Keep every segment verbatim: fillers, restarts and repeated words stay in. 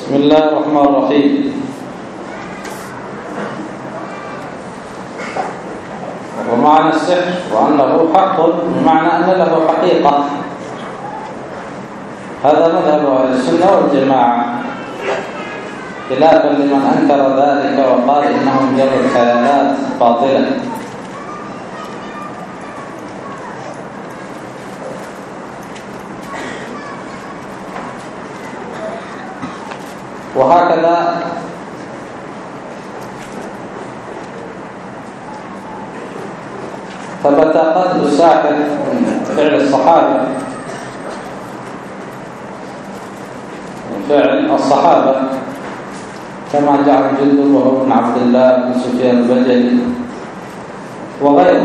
بسم الله الرحمن الرحيم. ومعنى السحر وأنه حق بمعنى أن له حقيقة، هذا مذهب أهل السنة والجماعة، خلافا لمن أنكر ذلك وقال إنه مجرد خيالات باطلة. وهكذا ثبت قتل الساحر من فعل الصحابة من فعل الصحابة كما جعل جندب وهو بن عبد الله بن سفيان البجلي وغيره.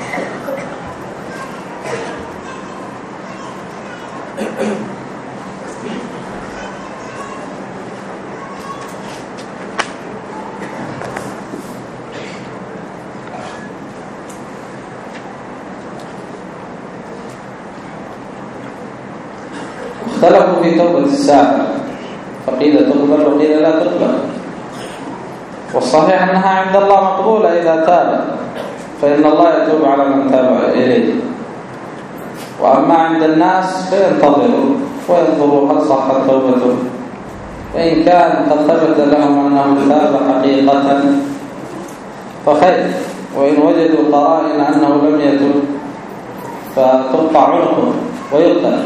اختلفوا في توبة الساحر، فقيل تقبل وقيل لا تقبل، والصحيح أنها عند الله مقبولة إذا تاب، فإن الله يتوب على من تاب إليه. وأما عند الناس فينتظروا وينظروا هل صحت توبته، فإن كان قد ثبت لهم أنه تاب حقيقة فخير، وإن وجدوا قرائن أنه لم يتب فتقطع عنقه ويقتل.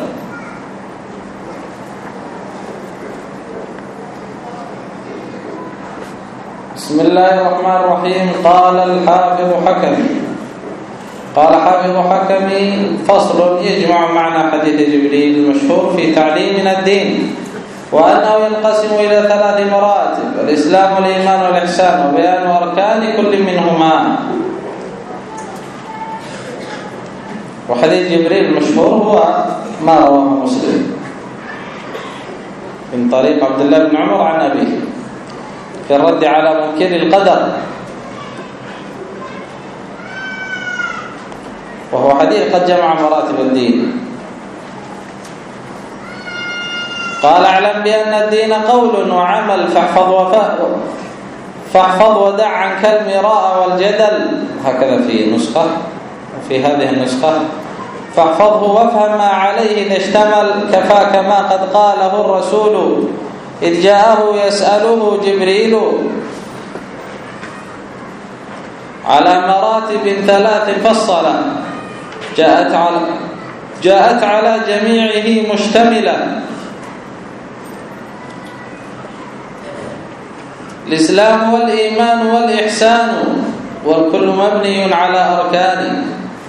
بسم الله الرحمن الرحيم. قال الحافظ حكمي قال حافظ حكمي فصل يجمع معنى حديث جبريل المشهور في تعليمنا الدين، وأنه ينقسم إلى ثلاث مراتب: الإسلام والإيمان والإحسان، وبيان أركان كل منهما. وحديث جبريل المشهور هو ما رواه مسلم من طريق عبد الله بن عمر عن أبيه في الرد على منكر القدر، وهو حديث قد جمع مراتب الدين. قال: اعلم بأن الدين قول وعمل، فاحفظ وفاء فاحفظ ودع عنك المراء والجدل. هكذا في نسخة، في هذه النسخة: فاحفظه وافهم ما عليه إذا اشتمل، كفاك ما قد قاله الرسول إذ جاءه يسأله جبريل، على مراتب ثلاث فصلة جاءت على جاءت على جميعه مشتملة: الإسلام والإيمان والإحسان، والكل مبني على أركان.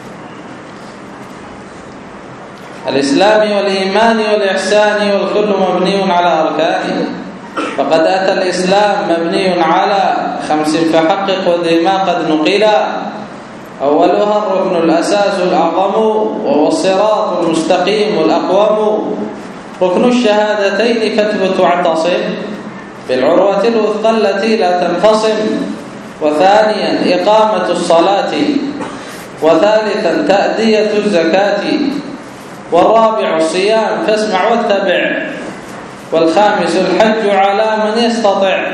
الإسلام والإيمان والإحسان والكل مبني على أركان. فقد أتى الإسلام مبني على خمس فحقق وذي ما قد نقلا: أولها الركن الأساس الأعظم، وهو الصراط المستقيم الأقوم، ركن الشهادتين فاثبت واعتصم بالعروة الوثقى التي لا تنفصم، وثانيا إقامة الصلاة، وثالثا تأدية الزكاة، والرابع الصيام فاسمع واتبع، والخامس الحج على من يستطع.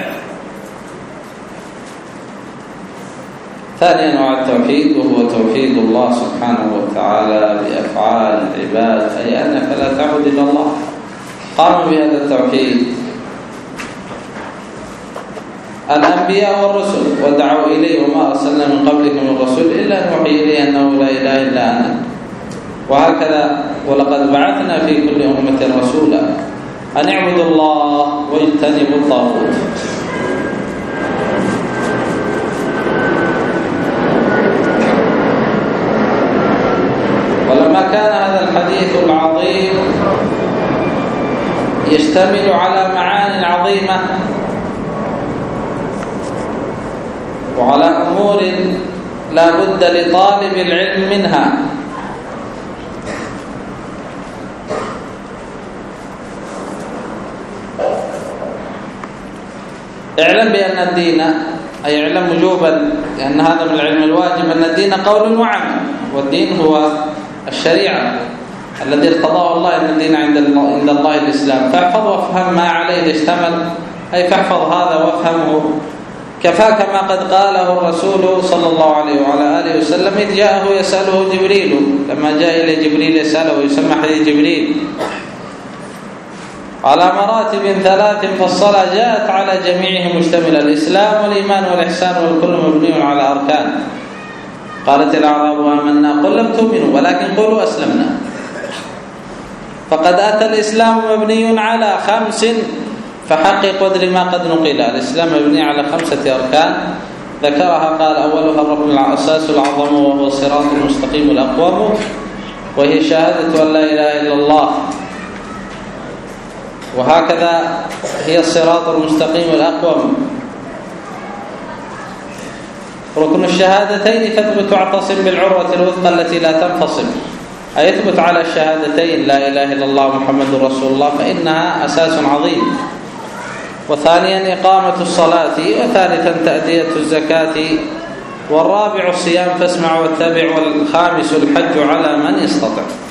ثانيا نوع التوحيد، وهو توحيد الله سبحانه وتعالى بأفعال العباد، أي أنك لا تعبد إلا الله. قام بهذا التوحيد الأنبياء والرسل ودعوا إليه: وما أرسلنا من قبلك من رسول إلا نوحي إليه أنه لا إله إلا أنا. وهكذا: ولقد بعثنا في كل أمة رسولا أن اعبدوا الله واجتنبوا الطاغوت. ولما كان هذا الحديث العظيم يشتمل على معاني عظيمة وعلى أمور لا بد لطالب العلم منها، اعلم بأن الدين، أي اعلم وجوبا، لأن هذا من العلم الواجب، أن الدين قول وعمل، والدين هو الشريعة. الذي ارتضاه الله ان الدين عند عند الله الاسلام. فاحفظ وافهم ما عليه اشتمل، اي فاحفظ هذا وافهمه. كفاك ما قد قاله الرسول صلى الله عليه وعلى اله وسلم اذ جاءه يساله جبريل، لما جاء الى جبريل يساله، يسمى حديث جبريل، على مراتب ثلاث فالصلاة جاءت على جميعهم مشتملة، الإسلام والإيمان والإحسان، والكل مبني على أركان. قالت الأعراب آمنا قل لم تؤمنوا ولكن قولوا أسلمنا. فقد أتى الإسلام مبني على خمس، فحقق قدر ما قد نقل. الإسلام مبني على خمسة أركان ذكرها، قال أولها الركن الأساس العظم وهو الصراط المستقيم الأقوم، وهي شهادة أن لا إله إلا الله، وهكذا هي الصراط المستقيم الأقوم. ركن الشهادتين تثبت واعتصم بالعروة الوثقى التي لا تنفصل، أي يثبت على الشهادتين لا إله إلا الله محمد رسول الله، فإنها أساس عظيم. وثانيا إقامة الصلاة، وثالثا تأدية الزكاة، والرابع الصيام فاسمع واتبع، والخامس الحج على من يستطع.